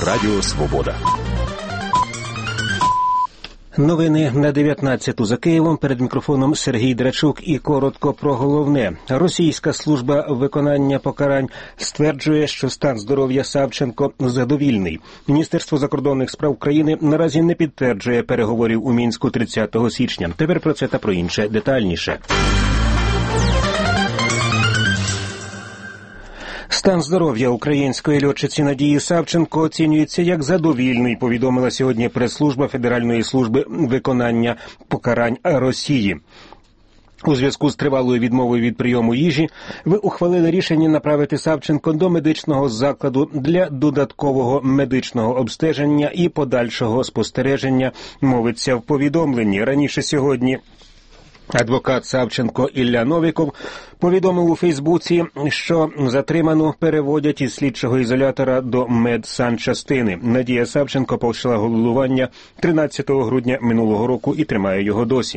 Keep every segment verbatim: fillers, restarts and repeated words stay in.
Радіо Свобода. Новини на дев'ятнадцяту за Києвом. Перед мікрофоном Сергій Драчук і коротко про головне. Російська служба виконання покарань стверджує, що стан здоров'я Савченко задовільний. Міністерство закордонних справ України наразі не підтверджує переговорів у Мінську тридцятого січня. Тепер про це та про інше детальніше. Стан здоров'я української льотчиці Надії Савченко оцінюється як задовільний, повідомила сьогодні прес-служба Федеральної служби виконання покарань Росії. У зв'язку з тривалою відмовою від прийому їжі ви ухвалили рішення направити Савченко до медичного закладу для додаткового медичного обстеження і подальшого спостереження, мовиться в повідомленні. Раніше сьогодні адвокат Савченко Ілля Новіков повідомив у Фейсбуці, що затриману переводять із слідчого ізолятора до медсанчастини. Надія Савченко почала голодування тринадцятого грудня минулого року і тримає його досі.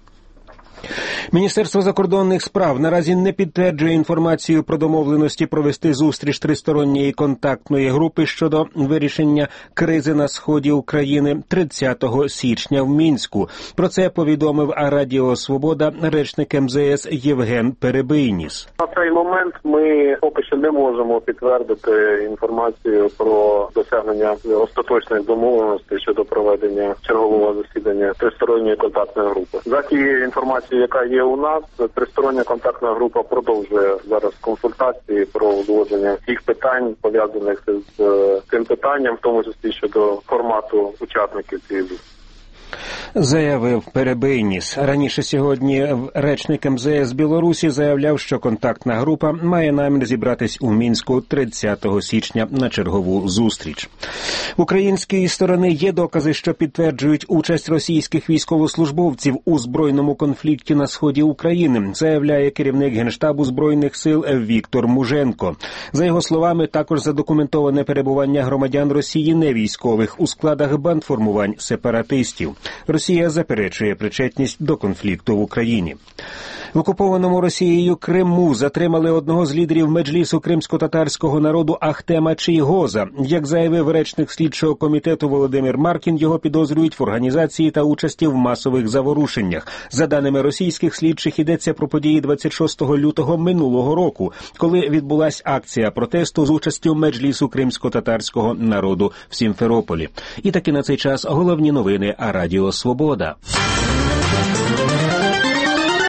Міністерство закордонних справ наразі не підтверджує інформацію про домовленості провести зустріч тристоронньої контактної групи щодо вирішення кризи на сході України тридцятого січня в Мінську. Про це повідомив Радіо Свобода речник ем зе ес Євген Перебийніс. На цей момент ми поки що не можемо підтвердити інформацію про досягнення остаточних домовленостей щодо проведення чергового засідання тристоронньої контактної групи. За тією інформацією, яка є у нас, тристороння контактна група продовжує зараз консультації про узгодження всіх питань, пов'язаних з цим питанням, в тому числі щодо формату учасників цієї групи. Заявив Перебийніс. Раніше сьогодні речник ем зе ес Білорусі заявляв, що контактна група має намір зібратись у Мінську тридцятого січня на чергову зустріч. Української сторони є докази, що підтверджують участь російських військовослужбовців у збройному конфлікті на сході України, заявляє керівник Генштабу Збройних сил Віктор Муженко. За його словами, також задокументоване перебування громадян Росії невійськових у складах бандформувань сепаратистів. Росія заперечує причетність до конфлікту в Україні. В окупованому Росією Криму затримали одного з лідерів меджлісу кримсько-татарського народу Ахтема Чийгоза. Як заявив речник слідчого комітету Володимир Маркін, його підозрюють в організації та участі в масових заворушеннях. За даними російських слідчих, йдеться про події двадцять шостого лютого минулого року, коли відбулась акція протесту з участю меджлісу кримсько-татарського народу в Сімферополі. І таки на цей час головні новини Радіо Свобода.